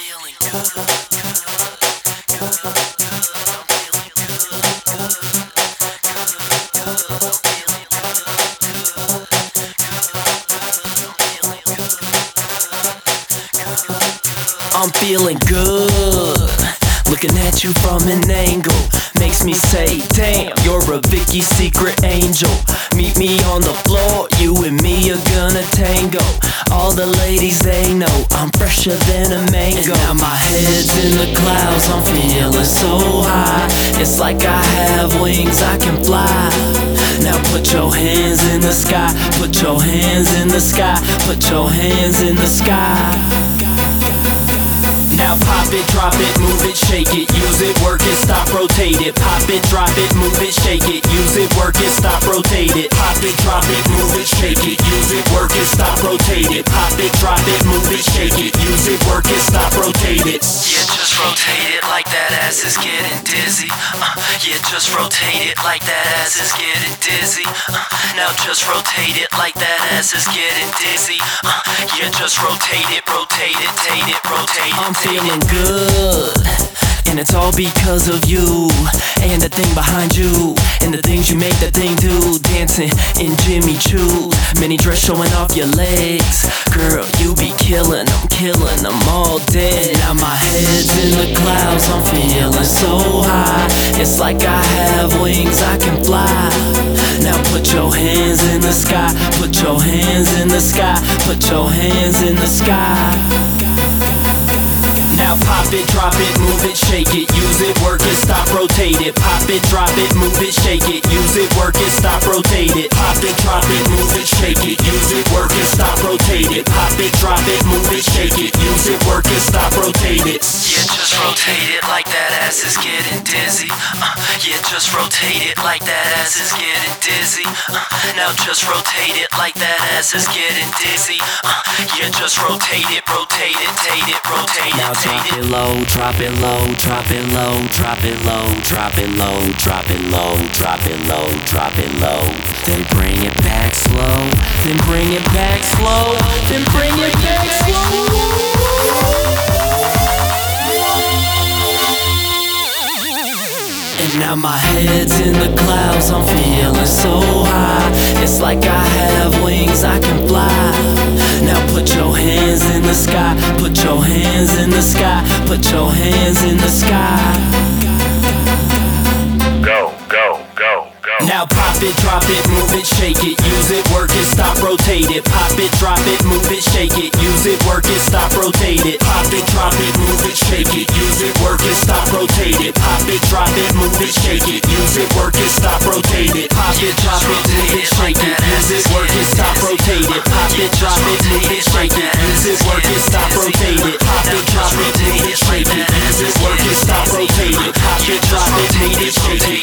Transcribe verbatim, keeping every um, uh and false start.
feeling good, good, good, good, I'm feeling good, good, good, I'm feeling good, good, good, I'm feeling good, good, I'm feeling good. Looking at you from an angle makes me say, damn, you're a Vicky's secret angel. Meet me on the floor, you and me are gonna tango. All the ladies, they know I'm fresher than a mango. And now my head's in the clouds, I'm feeling so high. It's like I have wings, I can fly. Now put your hands in the sky, put your hands in the sky, put your hands in the sky. Now pop it, drop it, move it, shake it, use it, work it, stop, rotate it. Pop it, drop it, move it, shake it, use it, work it, stop, rotate it. Pop it, drop it, move it, shake it, use it, work it, stop, rotate it. Pop it, drop it, move it, shake it, use it, work it, stop, rotate it. Yeah, just rotate it like that ass is getting dizzy. Uh, yeah, just rotate it like that ass is getting dizzy. Uh, now just rotate it like that ass is getting dizzy. Uh, yeah, just rotate it, rotate it, rotate it, rotate it. I'm feeling good, and it's all because of you, and the thing behind you, and the things you make that thing do. Dancing in Jimmy Choo's, mini dress showing off your legs. Girl, you be killing them, killing them all day. Now my head's in the clouds, I'm feeling so high. It's like I have wings, I can fly. Now put your hands in the sky, put your hands in the sky, put your hands in the sky. Now pop it, drop it, move it, shake it, use it, work it, stop, rotate it. Pop it, drop it, move it, shake it, use it, work it, stop, rotate it. Pop it, drop it, move it, shake it, use it, work it, stop, rotate it. Pop it, drop it, move it, shake it, use it, work it, stop, rotate it. Yeah, just rotate it like that ass is getting dizzy. Uh, yeah, just rotate it like that ass is getting dizzy. Uh, now just rotate it like that ass is getting dizzy. Uh, yeah, just rotate it, rotate it, rotate it, rotate it. Now drop it low, drop it low, drop it low, drop it low, drop it low, drop it low, drop it low, drop it low. Then bring it back slow, then bring it back slow, then bring it back slow. And now my head's in the clouds, I'm feeling so high. It's like I have wings, I can fly. Now put your hands in the sky, put your hands in the sky, put your hands in the sky. Go, go, go, go. Now pop it, drop it, move it, shake it, use it, work it, stop, rotate it. Pop it, drop it, move it, shake it, use it, work it, stop, rotate it. Pop it, drop it, move it, shake it, use it, work it, stop, rotate it. Pop it, drop it, move it, shake it, use it, work it, stop, rotate it. Pop it, drop it, move it, shake it, use it, work it, stop, rotate it. Pop it, drop it, move it, shake it, use it, work it, stop, rotate it. Pop it, drop it, move it, shake it, use it, work it, stop, rotate it. Pop it, drop it, move it, shake it,